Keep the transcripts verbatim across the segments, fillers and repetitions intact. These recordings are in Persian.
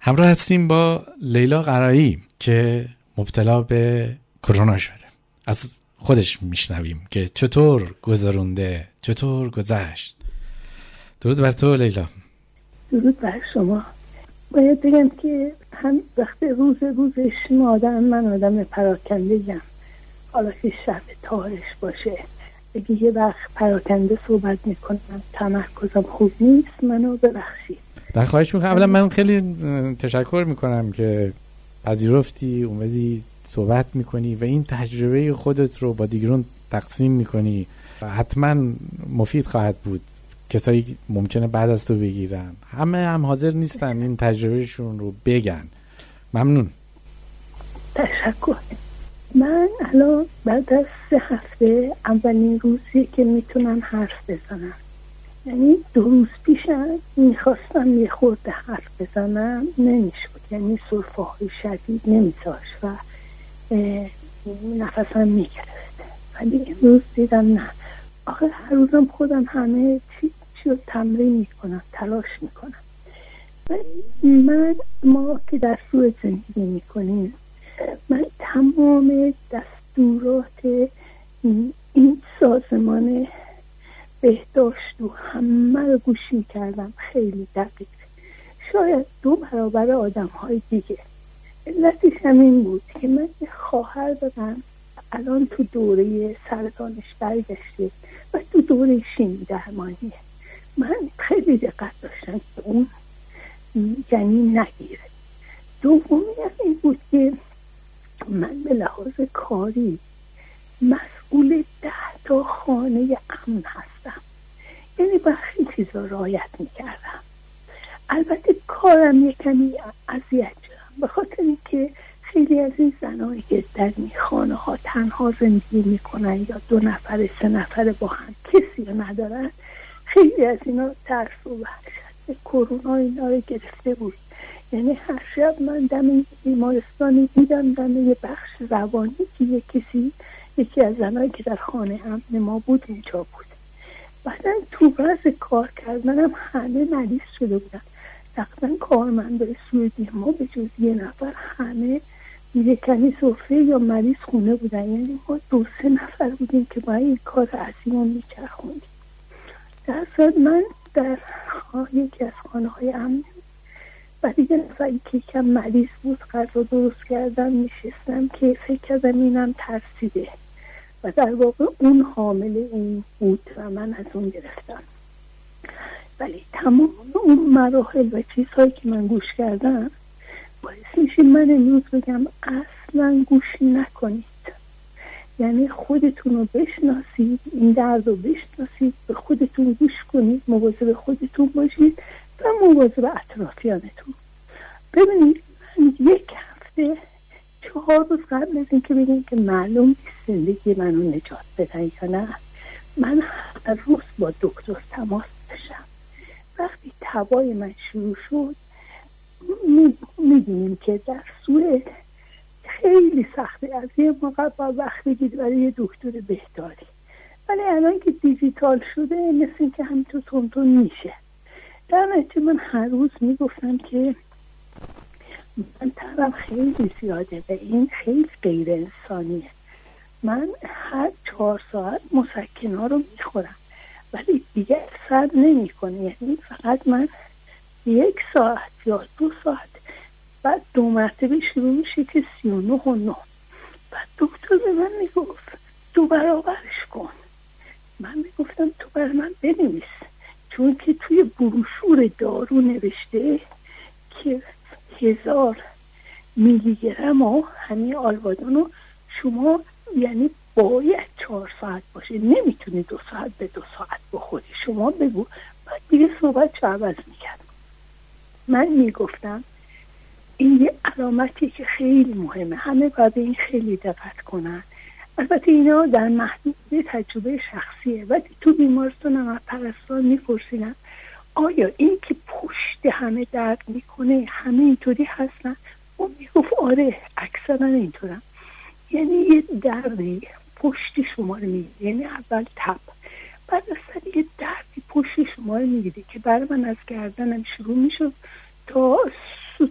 همراه هستیم با لیلا قرایی که مبتلا به کرونا شده. از خودش میشنویم که چطور گذرونده، چطور گذشت. درود بر تو لیلا. درود بر شما. باید بگم که هم وقت روز روزش آدم من آدم پراکنده یم، حالا که شب تارش باشه اگه یه وقت پراکنده صحبت میکنم تمرکزم خوب نیست منو ببخشید. در خواهش میکنم. اولا من خیلی تشکر میکنم که پذیرفتی اومدی صحبت میکنی و این تجربه خودت رو با دیگران تقسیم میکنی. حتما مفید خواهد بود. کسایی ممکنه بعد از تو بگیرن، همه هم حاضر نیستن این تجربهشون رو بگن. ممنون. تشکر. من الان بعد از سه هفته اولین روزی که میتونم حرف بزنم، یعنی دو روز پیشم میخواستم یه خورده حرف بزنم نمیشد، یعنی سرفه های شدید نمیذاشت و نفسم میگرفت، ولی امروز دیدم نه، آخر هر روزم خودم همه چی چی رو تمرین میکنم، تلاش میکنم. ولی من ما که در سوئد زندگی میکنیم، من تمام دستورات این سازمان بهداشت و همه رو گوش میکردم، خیلی دقیق، شاید دو برابر آدم های دیگه. علتش همین بود که من یه خواهر دارم الان تو دوره سرطانش برگشته و تو دوره شیمی درمانیه. من خیلی دقت داشتم که اون یعنی نگیره. دومی این بود که من به لحاظ کاری مسئول ده تا خانه امن هستم، یعنی با خیلی چیزا رعایت میکردم. البته کارم یک کمی اذیت شدم به خاطر اینکه خیلی از این زنایی که در این خانه ها تنها زندگی میکنن یا دو نفر سه نفر با هم کسی رو ندارن، خیلی از اینا ترس و وحشت کرونا اینا رو گرفته بود. یعنی هر شب من دم بیمارستانی بودم، دم یه بخش روانی که یک کسی یکی از زنایی که در خانه امن ما بود اونجا بود. بعدن تو وضع کار کردنم همه مریض شده بودن. تقریبا کارمندای سوئدی ما به جز یه نفر همه یکنی سفره یا مریض خونه بودن، یعنی ما دو سه نفر بودیم که باید این کار عظیم رو میچرخوندیم. در صورت من در یکی از خانه های امن و دیگه نفری که کم مریض بود غذا درست کردم نشستم که فکر کردم اینم ترسیده و در واقع اون حامل این بود و من از اون گرفتم. ولی تمام اون مراحل و چیزهایی که من گوش کردم باعث میشه من امروز بگم اصلا گوش نکنید، یعنی خودتون رو بشناسید، این درد رو بشناسید، به خودتون گوش کنید، مواظب خودتون باشید و مواظب اطرافیانتون. ببینید من یک هفته چهار روز قبل از این که بگیم که معلوم نیست زندگی منو نجات بدن یا نه، من هر روز با دکتر تماس داشتم. وقتی تبای من شروع شد میدونیم که در سوئد خیلی سخته، از یه موقع با وقت بگید برای یه دکتر بهداری، ولی الان که دیجیتال شده مثل این که همینطور تونتون میشه. در نتیجه من هر روز میگفتم که من ترم خیلی زیاده و این خیلی غیر انسانیه. من هر چهار ساعت مسکن‌ها رو میخورم ولی دیگه اثر نمیکنه، یعنی فقط من یک ساعت یا دو ساعت بعد دو مرتبه شروع میشه که سی و نه و نه. بعد دکتر به من میگفت دو برابرش کن. من میگفتم تو بر من بنویس، چون که توی بروشور دارو نوشته که هزار میلی گرم و همین آلوادونو شما یعنی باید چهار ساعت باشه، نمیتونی دو ساعت به دو ساعت بخوری، شما بگو. بعد دیگه صحبت چه عوض میکرد. من میگفتم این یه علامتی که خیلی مهمه، همه باید این خیلی دقت کنن. البته اینا در محدود تجربه شخصیه، ولی تو بیمارستان هم پرستار میپرسیدن آیا این که پشت همه درد میکنه همه اینطوری هستن؟ اون میگفت آره اکثرا اینطورن، یعنی یه دردی پشت شما رو میگیره، یعنی اول تب، بعد اصلا یه دردی پشت شما رو میگیره که برای من از گردنم شروع میشد تا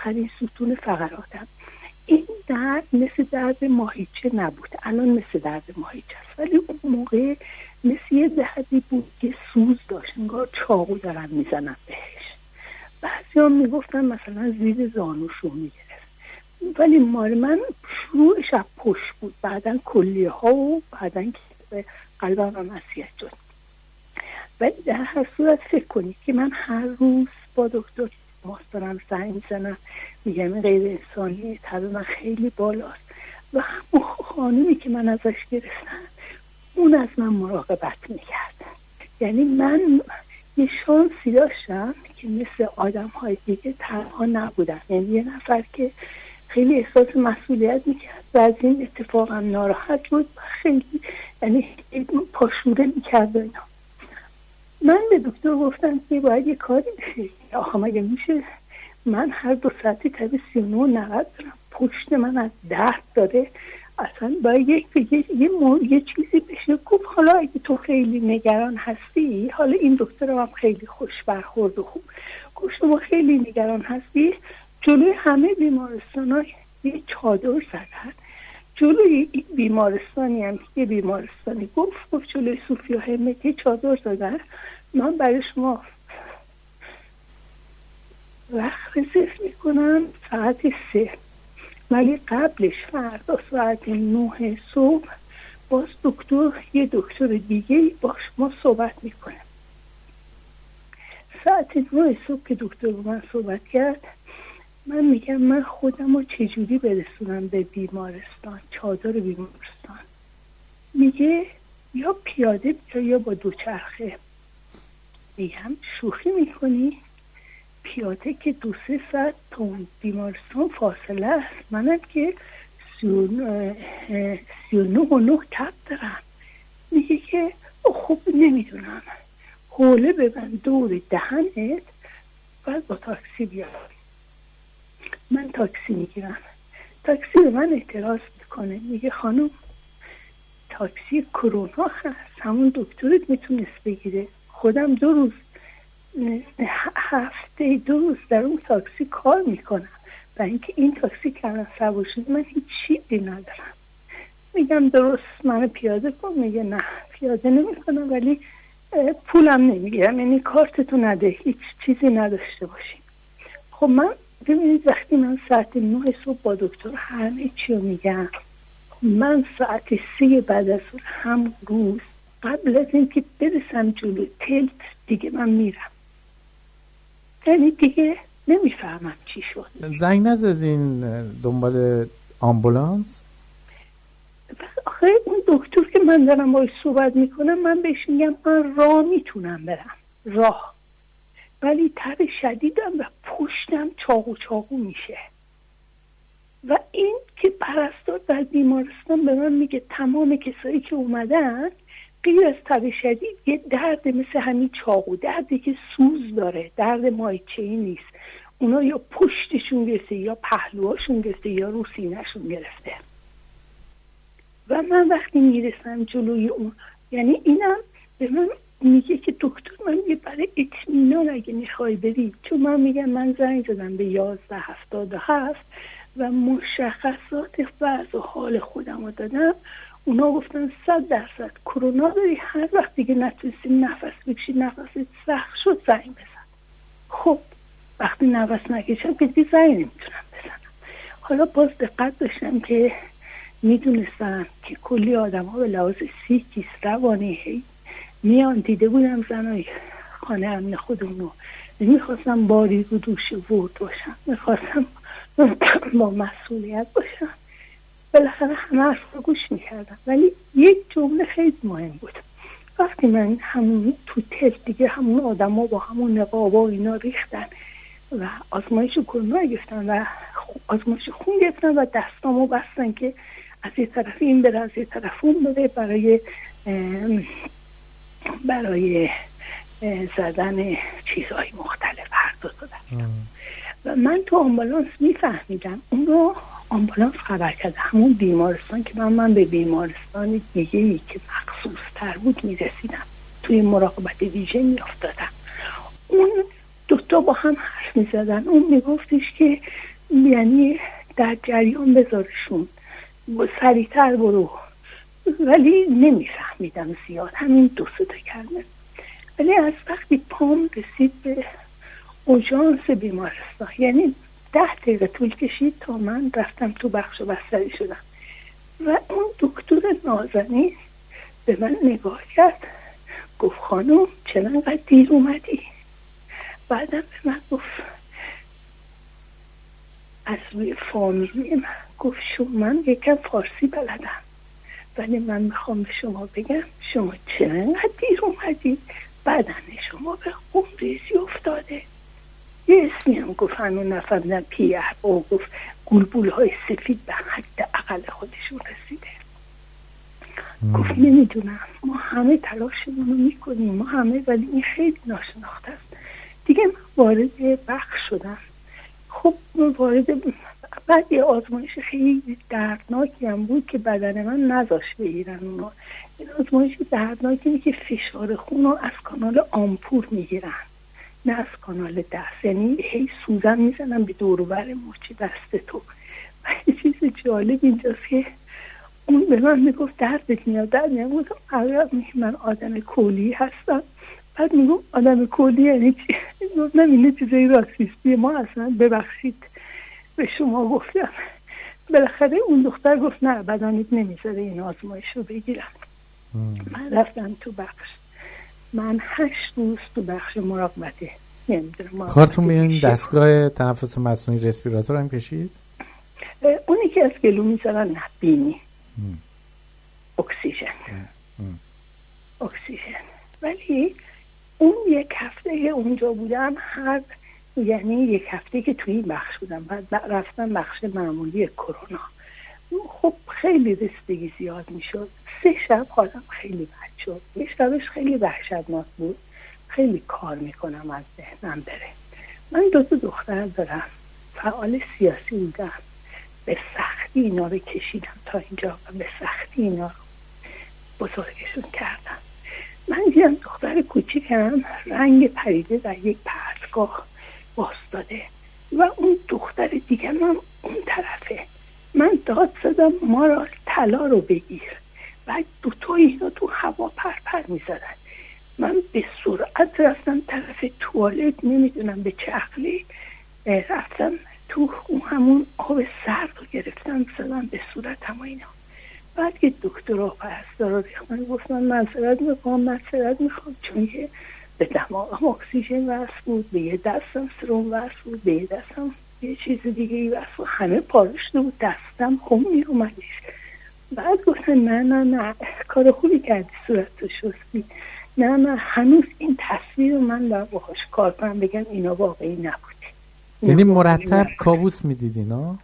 آخرین ستون فقراتم. این درد مثل درد ماهیچه نبود، الان مثل درد ماهیچه است، ولی اون موقع مثل یه دردی بود که سوز داشت، انگار چاقو دارن میزنن بهش. بعضی هم میگفتن مثلا زیر زانوشو میگرفت، ولی مال من شروعش از پشت بود، بعدن کلیه ها و بعدن که قلبم هم اذیت شد. ولی در هر صورت فکر کنید که من هر روز با دکتر ماست دارم زنگ میزنم، میگم این غیر انسانیه، طبع من خیلی بالاست و همون خانومی که من ازش گرفتم اون از من مراقبت میکرد. یعنی من یه شانسی داشتم که مثل آدم های دیگه تنها نبودم، یعنی یه نفر که خیلی احساس مسئولیت میکرد و از این اتفاقم ناراحت بود، خیلی یعنی پاشوره میکرد اینا. من به دکتر گفتم که باید یه کاری بشه، آخه مگه میشه من هر دو ساعتی تب سی و نه نقد دارم، پشت من از درد داره، اصلا باید یه, یه, یه, یه چیزی بشه. گفت حالا اگه تو خیلی نگران هستی، حالا این دکتر هم خیلی خوش برخورد و خوب گفت شما خیلی نگران هستی، جلوی همه بیمارستان ها یه چادر زدن، جلوی این بیمارستانی هم یه بیمارستانی گفت گفت جلوی صوفی و همت یه چادر زدن، من برای شما وقت رزرو میکنم ساعت سه، ولی قبلش فردا ساعت نه صبح باز دکتر یه دکتر دیگه با شما صحبت میکنه. ساعت نه صبح که دکتر با من صحبت کرد، من میگم من خودم رو چجوری برسونم به بیمارستان، چادر بیمارستان. میگه یا پیاده بیا یا با دوچرخه. میگم شوخی میکنی؟ پیاده که دو سه ساعت تا بیمارستان فاصله است، منم که سی و نه و نه تب دارم. میگه که خوب نمیدونم، حوله ببند دور دهنت و با تاکسی بیا. من تاکسی میگیرم، تاکسی به من اعتراض میکنه، میگه خانم تاکسی کرونا هست، همون دکترت میتونست بگیره، خودم دو روز هفته دو روز در اون تاکسی کار میکنم و اینکه این تاکسی کردن سوار شد من هیچ چیزی ندارم. میگم درست منو پیاده کن، میگه نه پیاده نمیکنم ولی پولم نمیگیرم، یعنی کارتتو نده، هیچ چیزی نداشته باشی. خب من ببینید وقتی من ساعت نه صبح با دکتر همه چی رو میگم، من ساعت سه بعد از هم روز قبل از اینکه برسم جلو تلت دیگه من میرم، یعنی دیگه نمیفهمم چی شد. زنگ نزدین دنبال آمبولانس؟ آخه اون دکتر که من دارم باید صحبت میکنم، من بهش میگم من راه میتونم برم، راه، ولی تب شدیدم و پشتم چاقو چاقو میشه. و این که پرستار در بیمارستان به من میگه تمام کسایی که اومدن غیر از تب شدید یه درد مثل همین چاقو، دردی که سوز داره، درد ماهیچه‌ای نیست، اونا یا پشتشون گرفته یا پهلوهاشون گرفته یا رو سینه‌شون گرفته. و من وقتی میرسم جلوی اون، یعنی اینم به من میگه که دکتر من یه برای اطمینان اگه میخوای بری، چون من میگم من زنگ زدم به یازده هفتاد و هفت و مشخصات وضع حال خودم رو دادم، اونا گفتن صد درصد کرونا داری، هر وقت دیگه نتونستی نفس بکشی، نفست سخت شد زنگ بزن. خب وقتی نفس نکشم که دیگه زنگ نمیتونم بزنم. حالا باز دقت داشتم که میدونستم که کلی آدم ها به لحاظ سیکیست روانی هی میان، دیده بودم زنای خانه امن خودمونو، میخواستم باری رو دوش ورد باشم، میخواستم با مسئولیت باشم، بالاخره همه حرف رو گوش میکردم. ولی یک جمله خیلی مهم بود، وقتی من همون تو تست دیگه همون آدم ها با همون نقاب و اینا ریختن و آزمایش کرونا گرفتن و آزمایش خون گرفتن و دستامو بستن که از یه طرف این بره از یه طرف اون بره برای برای زدن چیزهای مختلف هر دو تا دستم. و من تو آمبولانس میفهمیدم اون رو آمبولانس خبر کرده، همون بیمارستان که من من به بیمارستان دیگه ای که مخصوص تر بود میرسیدم، توی مراقبت ویژه میافتادم. اون دوتا با هم حرف میزدن، اون میگفتش که یعنی در جریان بذارشون، سریعتر برو. ولی نمیفهمیدم زیاد، همین دو سه تا کلمه. ولی از وقتی پام رسید به اورژانس بیمارستان، یعنی ده دقیقه طول کشید تا من رفتم تو بخش و بستری شدم و اون دکتر نازنین به من نگاه کرد، گفت خانم چرا انقدر دیر اومدی؟ بعدم به من گفت از روی فامیلی من گفت شما، من یکم فارسی بلدم ولی من میخوام به شما بگم شما چرا انقدر دیر اومدی؟ بدن شما به خون ریزی افتاده. یه اسمی هم گفت هنو نفهمیدم، پی ار او گفت گلبول های سفید به حد اقل خودشون رسیده. مم. گفت نمیدونم، ما همه تلاشمون رو میکنیم، ما همه، ولی این خیلی ناشناخته است. دیگه من وارد بخش شدم. خب وارد بعد یه آزمایش خیلی دردناکی هم بود که بدن من نذاشت بگیرن اونا. این آزمایش دردناکی اینه که فشار خون رو از کانال آمپور میگیرن، نه از کانال دست. یعنی هی سوزن میزنن به دور و بر مچ دست تو. و یه چیز جالب اینجاست که اون به من میگفت دردت میاد، درد میاد. گفتم آره من آدم کولی هستم. بعد میگم آدم کولی یعنی چی؟ گفتم اینه چیزای راسیستی ما اصلا، ببخشید به شما گفتم. بالاخره اون دختر گفت نه بدنت نمیذاره این آزمایش رو بگیرم. من رفتم تو بخش. من هشت روز تو بخش مراقبته. نمیدونم کارتون به این دستگاه تنفس مصنوعی رسپیراتور هم کشید؟ اونی که از گلو میذارن نه، بینی اکسیژن اکسیژن. ولی اون یک هفته اونجا بودم، هر یعنی یک هفته که توی این بخش بودم، بعد رفتم بخش معمولی کرونا. خب خیلی رسیدگی زیاد میشد. سه شب حالم خیلی بد شد. یه شبش خیلی وحشتناک بود. خیلی کار میکنم از ذهنم بره. من دو تا دختر دارم، فعال سیاسی بودم، به سختی اینا رو کشیدم تا اینجا و به سختی اینا رو بزرگشون کردم. من دیدم دختر کوچیکم رنگ پریده در یک پرتگاه باستاده و اون دختر دیگه من اون طرفه. من داد زدم مارال طلا رو بگیر و دوتا اینا تو هوا پرپر می زدن. من به سرعت رفتم طرف توالت، نمیدونم به چه عقلی رفتم تو همون آب سرد رو گرفتم زدم به صورتم و اینا. بعد که دکترها پرستارا ریختن، گفتم معذرت میخوام معذرت میخوام چون که به دماغم اکسیژن وصل بود، به یه دستم سرم وصل بود، به یه دستم یه چیز دیگه ای وصل بود، همه پارشته بود، دستم خون میومدش. بعد گفتن نه نه نه کار خوبی کردی صورتو شستی، نه نه هنوز این تصویر من باید باهاش کار کنم بگم اینا واقعی نبوده. یعنی مرتب کابوس میدیدی نه؟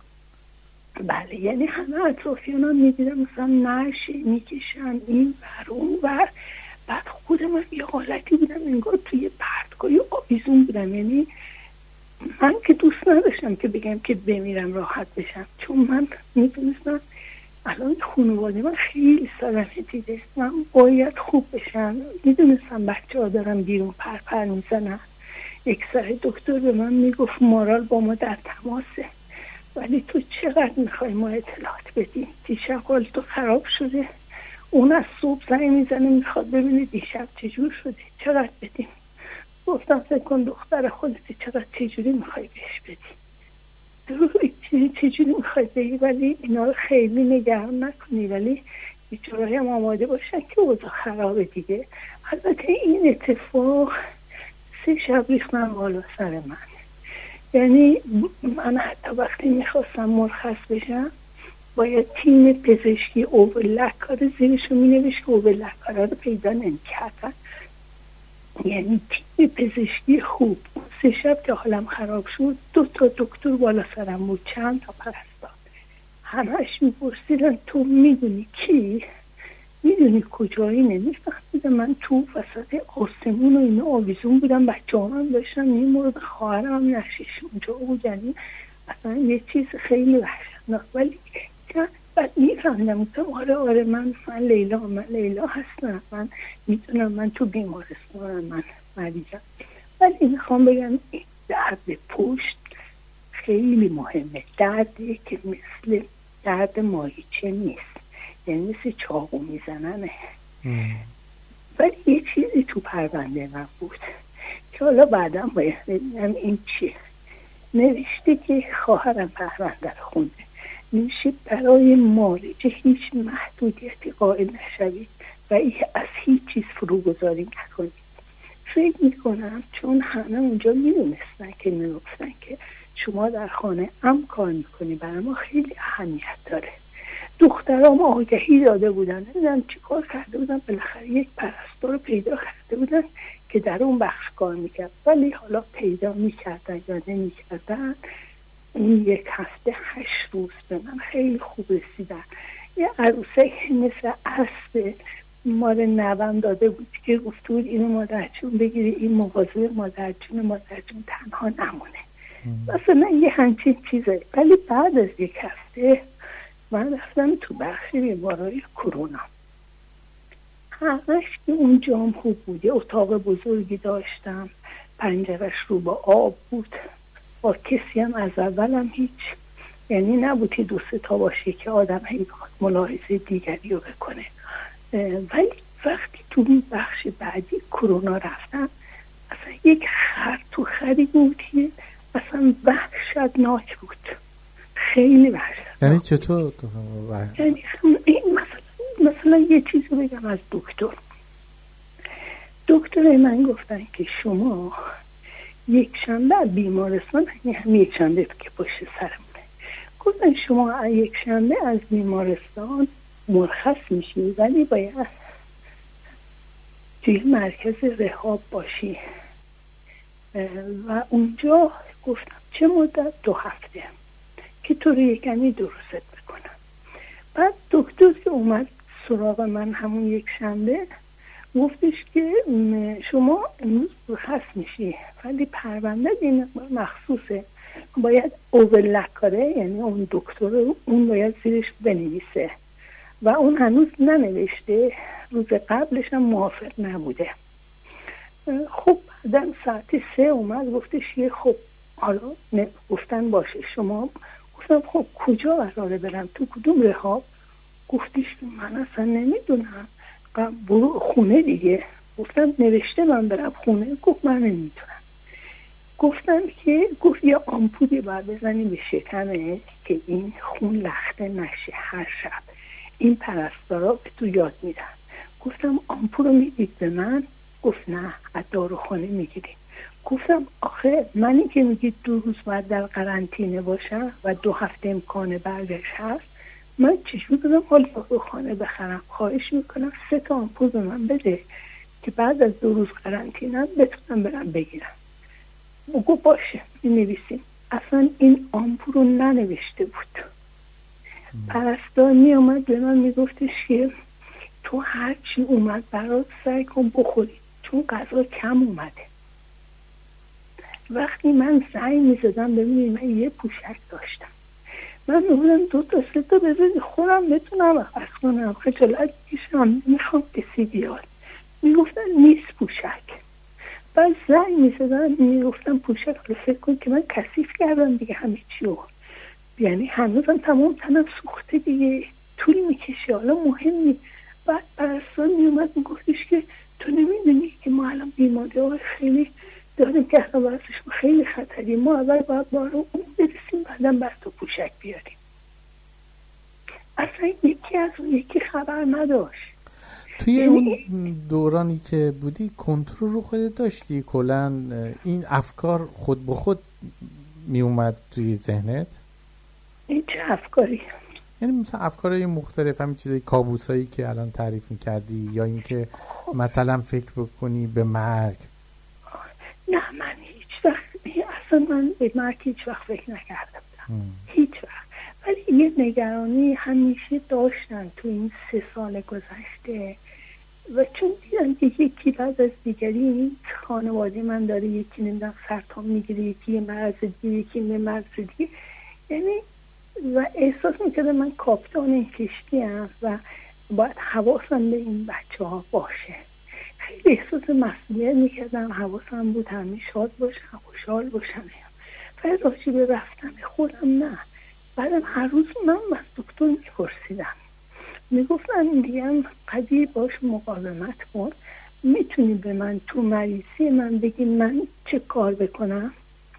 بله، یعنی همه اطرافیان ها میدیدم مثلا نشه میکشن این بر اون بر. بعد خودم یه حالتی بودم انگار توی پرتگاهی آویزون بودم. یعنی من که دوست نداشتم که بگم که بمیرم راحت بشم، چون من میدونستم الان خانواده من خیلی صدمه دیده، من باید خوب بشم. میدونستم بچه ها دارم بیرون پرپر میزنن. یک سر دکتر به من میگفت مارال با ما در تماسه، ولی تو چقدر میخوای ما اطلاعات بدیم؟ دیشب حال تو خراب شده، اون از صبح زنگ میزنه میخواد ببینه دیشب چجور شده، چقدر بدیم؟ گفتم فکر کن دختر خودتی، چقدر چجوری میخوای بهش بدی؟ چجوری میخوای بگی؟ ولی اینا رو خیلی نگران نکنی، ولی یه جورایی هم آماده باشن که اوضاع خرابه دیگه. البته این اتفاق سه شب ریختن بالا سر من. یعنی من حتی وقتی میخواستم مرخص بشم باید تیم پزشکی اوولکا رو زیرشو مینوشت که اوولکا رو پیدا نمیکردن. یعنی تیم پزشکی خوب. سه شب که حالم خراب شد دو تا دکتر بالا سرم بود، چند تا پرستار، همش میپرسیدن تو میدونی کی؟ میدونی کجایی؟ نمیفهمیدم. من تو وسط آسمون و اینا آویزون بودم، بچه هم داشتم این مورد، خواهرم هم نشیش اونجا بود. یعنی اصلا یه چیز خیلی وحشتناک. ولی بعد میفهمیدم آره آره من من لیلا من لیلا هستم، من میدونم من تو بیمارستانم، من مریضم. ولی میخوام بگم این درد پشت خیلی مهمه. دردی که مثل درد ماهیچه نیست، یعنی مثل چاقو میزننه. ولی یه چیزی تو پرونده من بود که حالا بعدم باید ببینم این چیه. نوشته که خواهرم پرونده رو خونده، نوشته برای مالج هیچ محدودیتی قائل نشوید و از هیچ چیز فروگذاری نکنید. فکر میکنم چون همه اونجا میدونستن که میگفتن که شما در خانه ام کار میکنی، برای ما خیلی اهمیت داره. دخترام آگهی داده بودن، نمیدونم چی کار کرده بودن، بالاخره یک پرستار رو پیدا کرده بودن که در اون بخش کار میکرد. ولی حالا پیدا میکردن یا نمیکردن، این یک هفته هشت روز به من خیلی خوب رسیدن. یه عروسه مثل اسب مال نوام داده بود که گفت بود اینو مادرجون بگیری، این مواظب مادرجون، مادرجون تنها نمونه. مثلا یه همچین چیزه. ولی بعد از یک هفته من رفتم تو بخش بیمارای کرونا. همش که اون جام خوب بود، یه اتاق بزرگی داشتم، پنجرش رو با آب بود، با کسی هم از اولم هیچ، یعنی نبود که دو سه تا باشه که آدم هی بخواد ملاحظه دیگری رو بکنه. ولی وقتی تو این بخش بعدی کرونا رفتم، اصلا یک خر تو خری بود که اصلا وحشتناک بود، خیلی وحشتناک. یعنی چطور؟ یعنی مثلا مثلا یه چیزی بگم از دکتر. دکتر من گفتن که شما یک شنبه بیمارستان، یعنی هم یک شنبه که پشت سرمونه، گفتن شما یک شنبه از بیمارستان مرخص میشی، ولی باید توی مرکز رهاب باشی و اونجا گفتم چه مدت؟ دو هفته که تو رو یکنی درست بکنم. بعد دکتر که اومد سراغ من همون یک شنبه گفتش که شما امروز مرخص میشی، ولی پرونده این مخصوصه، باید اوورلکاره، یعنی اون دکتر اون باید زیرش بنویسه و اون هنوز ننوشته، روز قبلش هم موافق نبوده. خب بعدن ساعت سه اومد گفتش یه خب حالا گفتن باشه شما. گفتم خب کجا قراره برم، تو کدوم رهاب؟ گفتش من اصلا نمیدونم، برو خونه دیگه. گفتم نوشته من برم خونه؟ گفت من نمیدونم. گفتم که گفت یه آمپولی باید بزنی به شکمه که این خون لخته نشه هر شب، این پرستارا به تو یاد میدن. گفتم آمپول رو میدید به من؟ گفت نه، از داروخانه میگیریم. گفتم آخه منی که میگید دو روز باید در قرنطینه باشم و دو هفته امکان برگشت هست، من چجور بدم حال داروخانه بخرم؟ خواهش میکنم سه تا آمپول به من بده که بعد از دو روز قرنطینه بتونم برم بگیرم. گفت باشه مینویسیم. اصلا این آمپول رو ننوشته بود. پرستار می آمد به من میگفتش که تو هرچی اومد برات سعی کن بخوری چون غذا کم اومده. وقتی من سعی میزدم ببینید من یه پوشک داشتم، من میگفتم دو تا سه تا بذاری خورم بتونم عوض کنم، خجالت میکشم میخوام کسی بیاد. میگفتن نیست پوشک. بعد زنگ میزدم میگفتم پوشک، رو فکر کن که من کثیف کردم دیگه همه چیو، یعنی هنوزم تمام تنم سوخته دیگه، طول میکشه، حالا مهم نیست. بعد پرستار میومد میگفتش که تو نمیدونی که ما الان بیماری های خیلی داریم که اصلا خیلی خطری، ما اول باید بارو اون برسیم بعدم بر تو پوشک بیاریم. اصلا یکی از اون یکی خبر نداشت. توی اون دورانی که بودی کنترل رو خودت داشتی؟ کلن این افکار خود به خود می اومد توی ذهنت؟ این چه افکاری؟ یعنی مثلا افکارهای مختلف، همین چیزای کابوسایی که الان تعریف می‌کردی، یا اینکه مثلا فکر بکنی به مرگ؟ نه من هیچ وقت اصلا من به مرگ هیچ وقت فکر نکرده بودم، هیچ وقت. ولی یه نگرانی همیشه داشتم تو این سه سال گذشته و چون دیدم که یکی بعد از دیگری خانواده من داره، یکی نمیدونم سرطان میگیره، یکی یه مرض دیگه، یکی یه مرض دیگه، یعنی و احساس میکردم من کاپیتان این کشتی ام و باید حواسم به این بچه ها باشه. خیلی احساس مسئولیت میکردم، حواسم بود همه شاد باشم، خوشحال باشم. و راجع به رفتن خودم نه. بعدم هر روز من از دکتر میپرسیدم، میگفتن دیگه قضیه باش مقاومت کن، میتونی به من تو مریضی من بگی من چه کار بکنم؟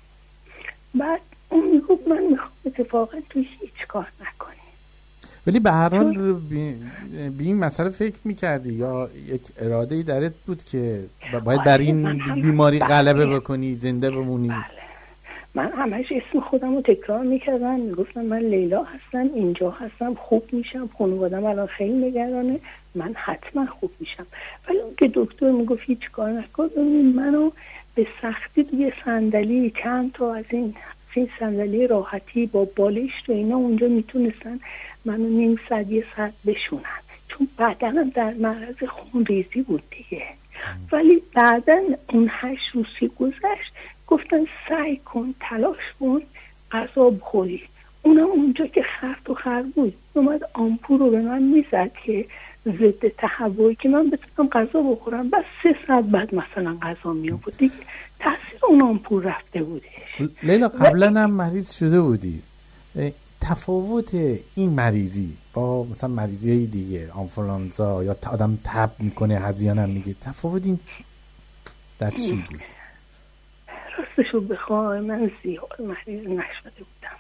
بعد اون میگفت من میخوام اتفاقا تو هیچ کار نکنی. ولی به هر حال به این مسئله فکر میکردی یا یک اراده‌ای درت بود که باید بر این بیماری غلبه بکنی، زنده بمونی؟ بله. من همش اسم خودم رو تکرار میکردم، میگفتم من لیلا هستم، اینجا هستم، خوب میشم، خانوادم الان خیلی نگرانه، من حتما خوب میشم. ولی اون که دکتر میگفت هیچ کار نکن، منو به سختی توی صندلی، چند تا از این این صندلی راحتی با بالشت و اینا اونجا میتونستن منو نیم ساعت یه ساعت بشونن، چون بدنم در معرض خونریزی بود دیگه. ولی بعدن اون هشت روزی گذشت، گفتن سعی کن، تلاش کن غذا بخوری. اونم اونجا که خرد و خر بود اومد آمپور رو به من میزد که ضد تهوعی که من بتونم غذا بخورم. بس سه ساعت بعد مثلا غذا می آورد دیگه، تاثیر اون آمپور رفته بودش. لیلا قبلا هم مریض شده بودی، تفاوت این مریضی با مثلا مریضی های دیگه، آنفولانزا یا آدم تب میکنه هذیان هم میگه، تفاوت این در چی بود؟ راستشو بخوای من زیاد مریض نشده بودم،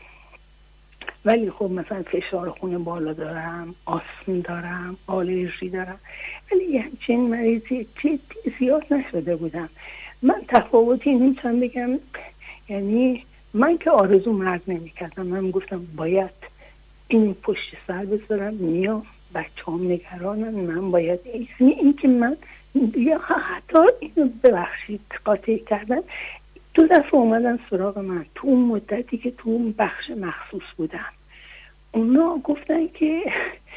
ولی خب مثلا فشار خون بالا دارم، آسم دارم، آلرژی دارم، ولی همچین مریضی جدی زیاد نشده بودم. من تفاوتی نمیتونم بگم، یعنی من که آرزو مرگ نمی کردم، من گفتم باید این پشت سر بذارم، میام بچه هم نگرانم، من باید این, این که من یا حتی اینو ببخشید قاطع کردن، دو دفعه اومدن سراغ من تو اون مدتی که تو اون بخش مخصوص بودم. اونا گفتن که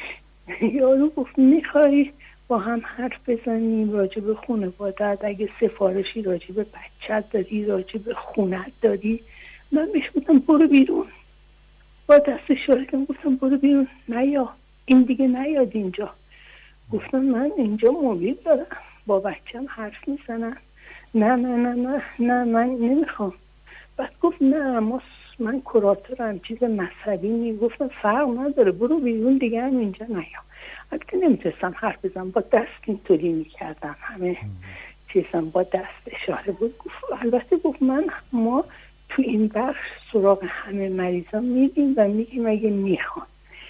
یارو گفت میخوای با هم حرف بزنیم راجع به خانواده‌ات، اگه سفارشی راجع به بچت داری، راجع به خونت داری. من بهش گفتم برو بیرون، با دست شاهدم گفتم برو بیرون، نیا این دیگه نیاد اینجا. گفتم من اینجا موبیل دارم، با بچم حرف میزنم. نه نه نه نه نه من نمیخوام. بعد گفت نه ما من کراتورم، چیز مذهبی نی. گفتم فرق نداره برو بیرون دیگه، هم اینجا نیا. البته نمیتونستم حرف بزنم، با دست اینطوری میکردم، همه چیزم با دست اشاره بود. گفت البته گفت من ما تو این بخش سراغ همه مریضان میدیم و میگیم اگه میخوان،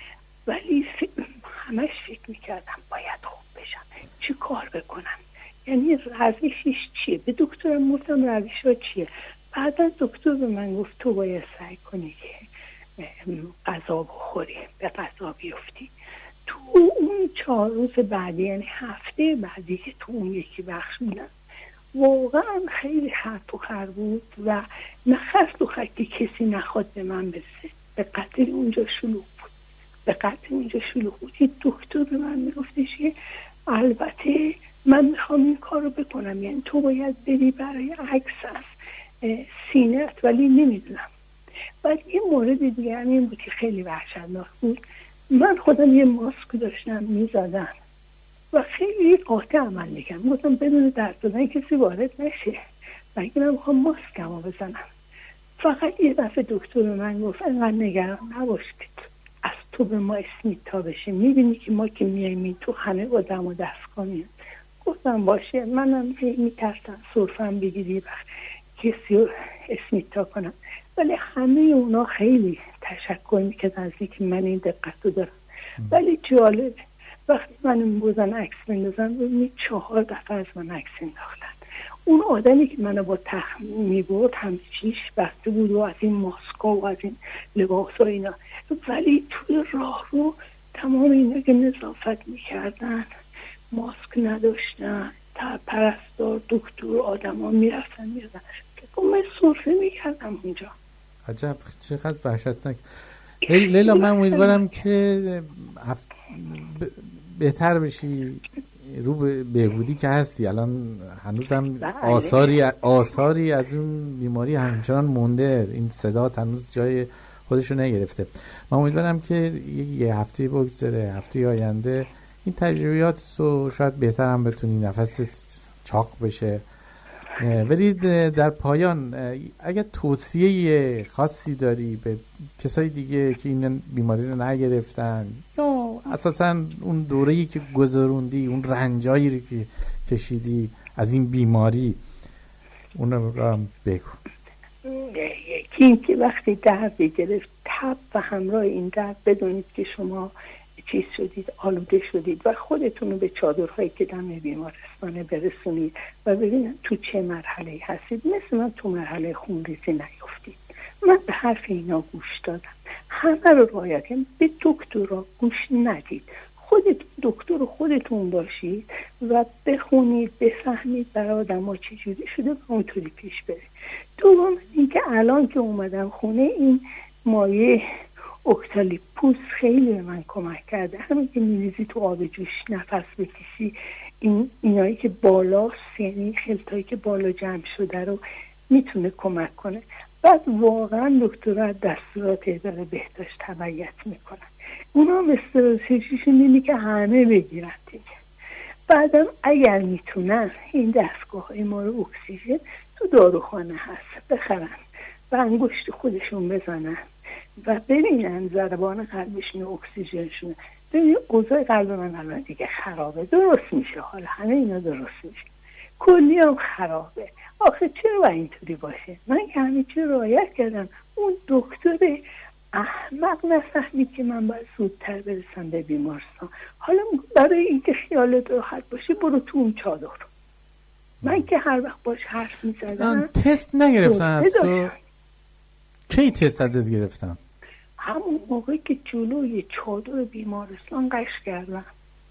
ولی همش فکر میکردم باید خوب بشم، چی کار بکنم، یعنی روشش چیه. به دکترم گفتم روش ها چیه. بعدا دکتر به من گفت تو باید سعی کنی که غذا بخوری، به غذا بیفتی. تو اون چهار روز بعدی، یعنی هفته بعدی که تو اون یکی بخش بودم، واقعا خیلی خرد و خر بود و نه خرد و خر که کسی نخواد به من برسه. به قدر اونجا شلوغ بود، به قدر اونجا شلوغ بود. یه دکتر به من میگفتش که البته من میخوام این کار رو بکنم، یعنی تو باید بری برای عکس از سینه‌ات، ولی نمیدونم. بعد یه مورد دیگه هم این بود که خیلی وحشتناک بود. من خودم یه ماسک داشتم میزدم و خیلی قاطع عمل میکنم، گفتم بدون درد دادن کسی وارد نشه، مگه من میخوام ماسکمو بزنم. فقط یه دفعه دکتر من گفت انقدر نگران نباش که از تو به ما اسمیتا بشه، میبینی که ما که میاییم تو همه با دم و دستگاه میاد. گفتم باشه، منم میترسم سرفم بگیری و کسی رو اسمیتا کنم، ولی همه اونا خیلی تشکر میکردن از اینکه من این دقت رو دارم. ولی جالب وقتی من میبوزن عکس بندازن ببینید چهار دفعه از من عکس انداختن. اون آدمی که منو با تخت میبرد هم چیش بسته بود و از این ماسکا و از این لباس و اینا، ولی توی راه رو تمام اینا که نظافت میکردن ماسک نداشتن، تا پرستار دکتر آدم ها میرفتن میردن که من صرفه میکردم اونجا. عجب چقدر وحشتناک. لیلا من امیدوارم که هفت... ب... بهتر بشی، رو به بهبودی که هستی الان، هنوزم آثاری آثاری از اون بیماری همچنان مونده، این صدا هنوز جای خودشو نگرفته. من امیدوارم که یه هفته بگذره، هفته آینده این تجربیات رو شاید بهتر هم بتونی، نفست چاق بشه ولی در پایان اگر توصیه خاصی داری به کسای دیگه که این بیماری رو نگرفتن یا اساساً اون دوره‌ای که گذروندی، اون رنجایی رو که کشیدی از این بیماری، اون رو هم بگو. یکی این که وقتی درد گرفت، تب و همراه این درد بدونید که شما چیز شدید، آلوده شدید و خودتون رو به چادرهایی که دم بیمارستانه برسونید و ببینید تو چه مرحله هستید. مثل من تو مرحله خونریزی نیفتید. من به حرف اینا گوش دادم، همه رو رعایت کردم، به دکترها گوش ندید، خودتون دکتر خودتون باشید و بخونید، بفهمید برای آدم ها چی جوری شده و اونطوری پیش بره. دوم اینکه الان که اومدم خونه، این مایه اوکتالیپوس خیلی به من کمک کرده. همین که میریزی تو آب جوش، نفس بکشی، این اینایی که بالاست، یعنی خلطایی که بالا جمع شده رو میتونه کمک کنه. بعد واقعا دکترها دستورات اداره بهداشت تبعیت میکنن. اونا هم استراتژیشون اینه که همه بگیرن دیگه. بعدم اگر میتونن این دستگاه های ما رو اکسیژن تو داروخانه هست بخرن و انگشت خودشون بزنن و ببینن ضربان قلبشون و اکسیژنشون. ببین اوضاع قلب من الان دیگه خرابه، درست میشه، حالا همه اینا درست میشه، کلی هم خرابه. آخه چرا باید اینطوری باشه؟ من که همه چی رعایت کردم. اون دکتر احمق نفهمید که من باید زودتر برسم به بیمارستان. حالا برای اینکه خیالت راحت باشه برو تو اون چادر. من که هر وقت باش حرف میزدم. تست نگرفتن از تو؟ کی تست ازت گرفتم؟ همون موقعی که جلوی چادر بیمارستان قش کردم.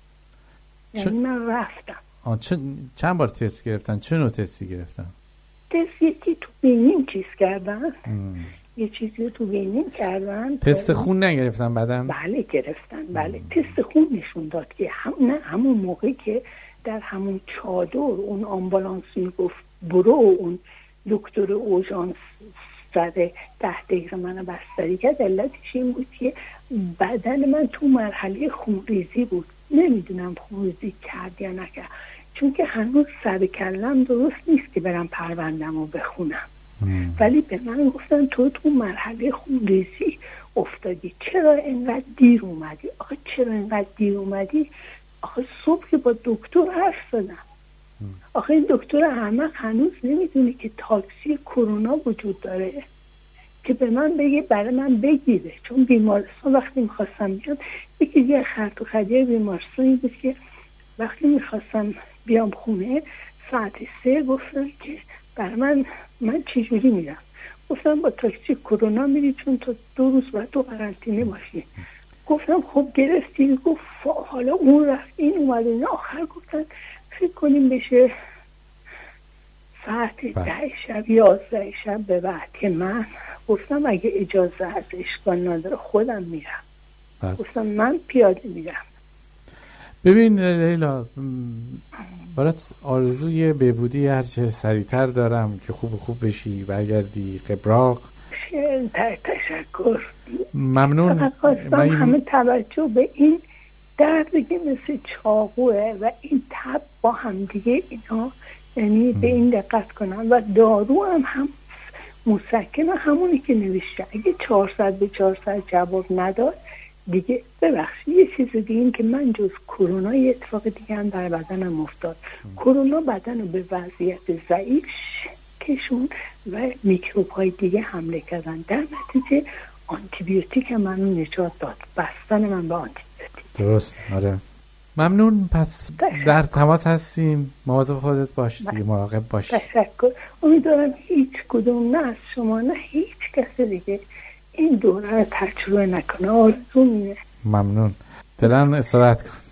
یعنی من رفتم. آه چه چند بار تست گرفتن؟ چه نوع تستی گرفتن؟ تست یکی تو بینیم چیز کردن. ام. یه چیزی تو بینیم کردن. تست خون نگرفتن بعدم؟ بله گرفتن. بله ام. تست خون نشون داد که هم نه همون موقعی که در همون چادر اون آمبولانس میگفت برو، اون دکتر اوژانس زده ده دقیقه منو بستری کرد. علتش این بود که بدن من تو مرحله خونریزی بود. نمیدونم خونریزی کرد یا نکرد، چون که هنوز سر کلم درست نیست که برم پروندم و بخونم. مم. ولی به من گفتن تو تو مرحله خونریزی افتادی، چرا اینقدر دیر اومدی؟ آخه چرا اینقدر دیر اومدی؟ آخه صبح که با دکتر حرف زدم. آخه این دکتر احمق هنوز نمیدونه که تاکسی کرونا وجود داره که به من بگه برای من بگیره. چون بیمارستان وقتی میخواستم بیام، یکی یه خرط و خدیه بیمارستانی بود که وقتی میخواستم بیام خونه ساعت سه گفتن که برای من من چجوری میرم؟ گفتم با تاکسی کرونا میری، چون تا دو روز باید تو قرنطینه باشی. گفتم خب گرفتی؟ گفت حالا اون رفت این اومد. این آخر گفتن فکر کنیم بشه ساعت ده شب یازده شب به بعد، که من گفتم اگه اجازه از اشکال نداره خودم میرم. بله. گفتم من پیاده میرم. ببین لیلا، برات آرزوی بهبودی هرچه سریعتر دارم که خوب خوب بشی، برگردی قبراق. خیلی تشکر. ممنون. خواستم این... همه توجه به این درد که مثل چاقوه و این تب با هم دیگه اینا، یعنی به این دقت کنم. و دارو هم هم مسکن همونی که نوشته. اگه چهارصد به چهارصد جواب نداد دیگه ببخشید. یه چیز دیگه این که من جز کرونا یه اتفاق دیگه هم در بدنم افتاد. کرونا بدن رو به وضعیت ضعیف کشون و میکروب های دیگه حمله کردن. در نتیجه آنتی بیوتیک منو نجات داد، بستن من به آنتی بیوتیک. درست. آره ممنون. پس در تماس هستیم، مواظب خودت باش دیگه، مراقب باش. تشکر. امیدوارم هیچ کدوم، نه از شما نه هیچ کس دیگه این دوره رو تجربه نکنه. آرزو مینه. ممنون. فعلا استراحت کن.